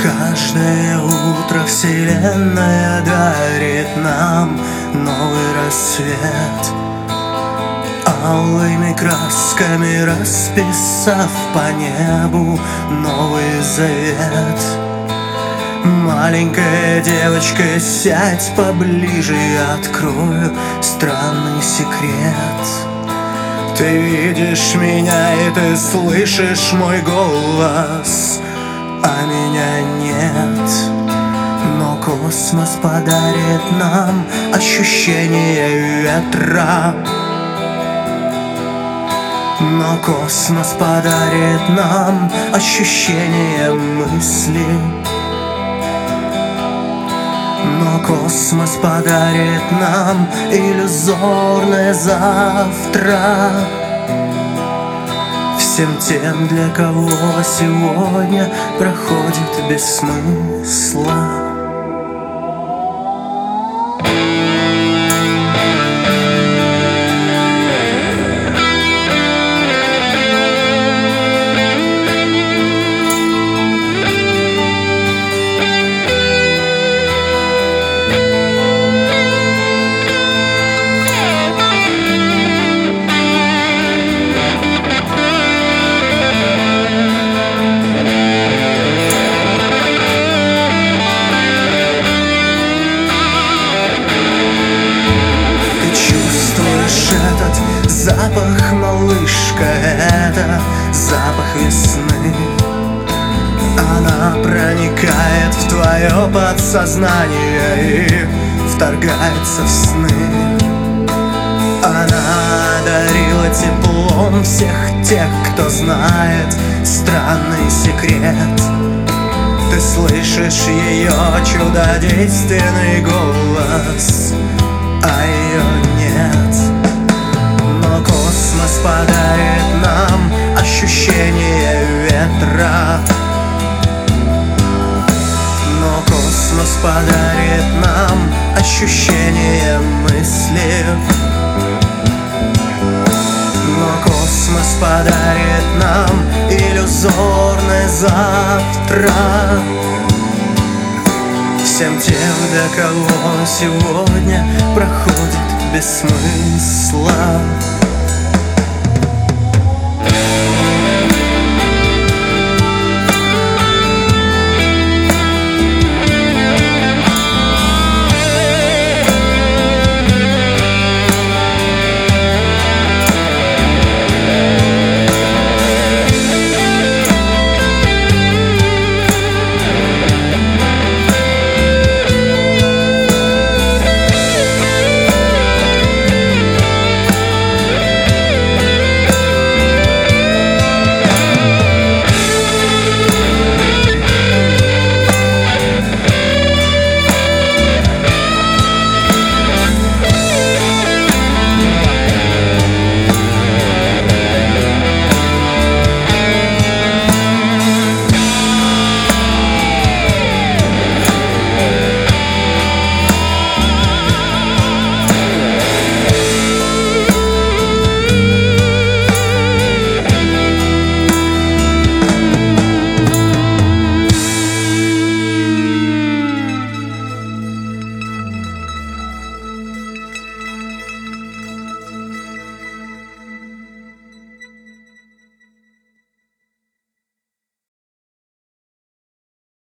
Каждое утро вселенная дарит нам новый рассвет, алыми красками расписав по небу новый завет. Маленькая девочка, сядь поближе, я открою странный секрет. Ты видишь меня и ты слышишь мой голос, а меня нет. Но космос подарит нам ощущение ветра. Но космос подарит нам ощущение мысли. Но космос подарит нам иллюзорное завтра. Всем тем, для кого сегодня проходит без смысла. Этот запах, малышка, это запах весны. Она проникает в твое подсознание и вторгается в сны. Она одарила теплом всех тех, кто знает странный секрет. Ты слышишь ее чудодейственный голос, а ее нет. Космос подарит нам ощущение ветра. Но космос подарит нам ощущение мысли. Но космос подарит нам иллюзорное завтра. Всем тем, для кого сегодня проходит без смысла.